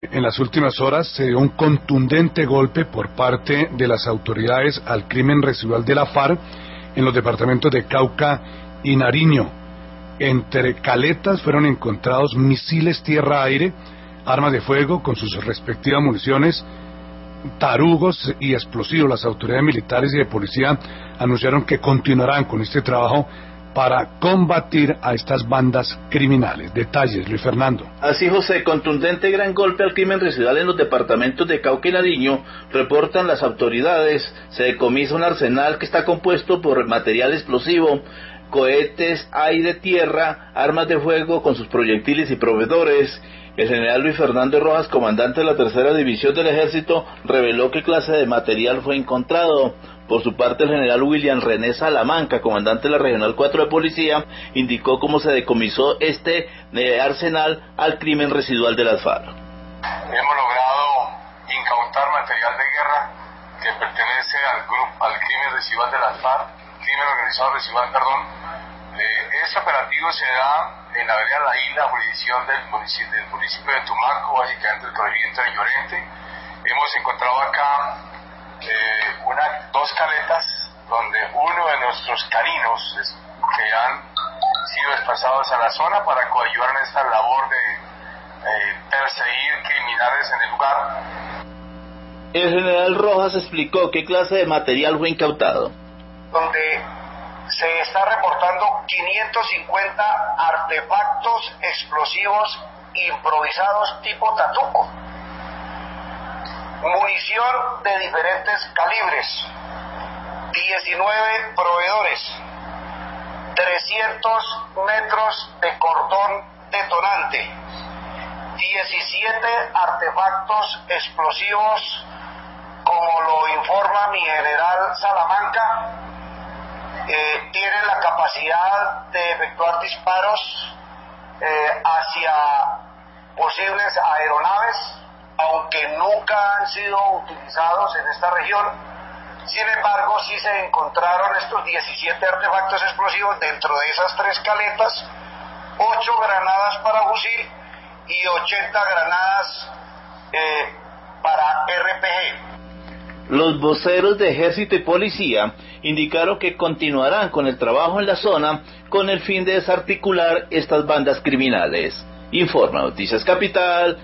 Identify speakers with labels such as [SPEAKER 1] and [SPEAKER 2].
[SPEAKER 1] En las últimas horas se dio un contundente golpe por parte de las autoridades al crimen residual de la FARC en los departamentos de Cauca y Nariño. Entre caletas fueron encontrados misiles tierra-aire, armas de fuego con sus respectivas municiones, tarugos y explosivos. Las autoridades militares y de policía anunciaron que continuarán con este trabajo para combatir a estas bandas criminales. Detalles, Luis Fernando.
[SPEAKER 2] Así, José, contundente gran golpe al crimen residual en los departamentos de Cauca y Nariño, reportan las autoridades. Se decomisa un arsenal que está compuesto por material explosivo, cohetes, aire, tierra, armas de fuego con sus proyectiles y proveedores. El general Luis Fernando Rojas, comandante de la tercera división del ejército, reveló qué clase de material fue encontrado. Por su parte, el general William René Salamanca, comandante de la Regional 4 de Policía, indicó cómo se decomisó este arsenal al crimen residual de las FARC.
[SPEAKER 3] Hemos logrado incautar material de guerra que pertenece al crimen residual de las FARC, crimen organizado residual, Este operativo se da en la vereda La Isla, jurisdicción del municipio de Tumaco, básicamente el corregimiento de Llorente. Hemos encontrado acá dos caletas donde uno de nuestros caninos que han sido desplazados a la zona para coadyuvar en esta labor de perseguir criminales en el lugar.
[SPEAKER 2] El general Rojas explicó qué clase de material fue incautado.
[SPEAKER 4] Donde se está reportando 550 artefactos explosivos improvisados tipo tatuco, munición de diferentes calibres, 19 proveedores, 300 metros de cordón detonante, 17 artefactos explosivos, como lo informa mi general Salamanca. Tienen la capacidad de efectuar disparos hacia posibles aeronaves, aunque nunca han sido utilizados en esta región. Sin embargo, sí se encontraron estos 17 artefactos explosivos dentro de esas tres caletas, 8 granadas para fusil y 80 granadas para RPG.
[SPEAKER 2] Los voceros de Ejército y Policía indicaron que continuarán con el trabajo en la zona con el fin de desarticular estas bandas criminales. Informa Noticias Capital.